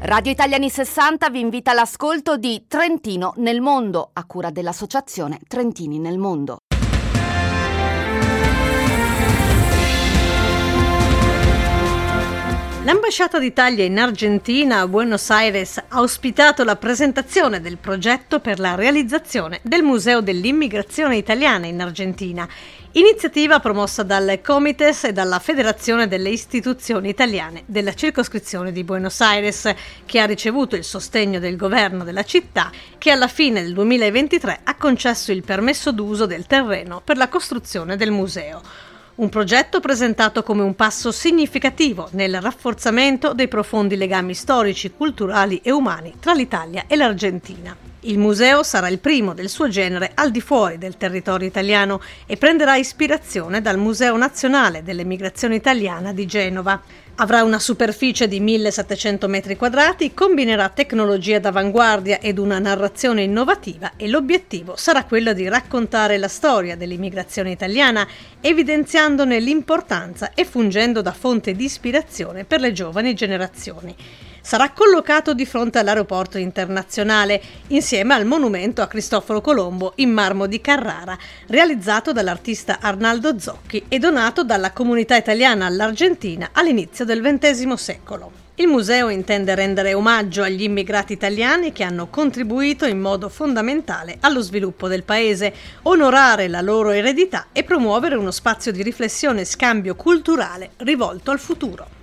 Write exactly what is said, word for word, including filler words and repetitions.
Radio Italia Anni sessanta vi invita all'ascolto di Trentino nel mondo, a cura dell'associazione Trentini nel mondo. L'ambasciata d'Italia in Argentina a Buenos Aires ha ospitato la presentazione del progetto per la realizzazione del Museo dell'Immigrazione Italiana in Argentina, iniziativa promossa dal Comites e dalla Federazione delle Istituzioni Italiane della circoscrizione di Buenos Aires, che ha ricevuto il sostegno del governo della città, che alla fine del duemilaventitré ha concesso il permesso d'uso del terreno per la costruzione del museo. Un progetto presentato come un passo significativo nel rafforzamento dei profondi legami storici, culturali e umani tra l'Italia e l'Argentina. Il museo sarà il primo del suo genere al di fuori del territorio italiano e prenderà ispirazione dal Museo Nazionale dell'Emigrazione Italiana di Genova. Avrà una superficie di millesettecento metri quadrati, combinerà tecnologia d'avanguardia ed una narrazione innovativa e l'obiettivo sarà quello di raccontare la storia dell'immigrazione italiana, evidenziandone l'importanza e fungendo da fonte di ispirazione per le giovani generazioni. Sarà collocato di fronte all'aeroporto internazionale, insieme al monumento a Cristoforo Colombo in marmo di Carrara, realizzato dall'artista Arnaldo Zocchi e donato dalla comunità italiana all'Argentina all'inizio del ventesimo secolo. Il museo intende rendere omaggio agli immigrati italiani che hanno contribuito in modo fondamentale allo sviluppo del paese, onorare la loro eredità e promuovere uno spazio di riflessione e scambio culturale rivolto al futuro.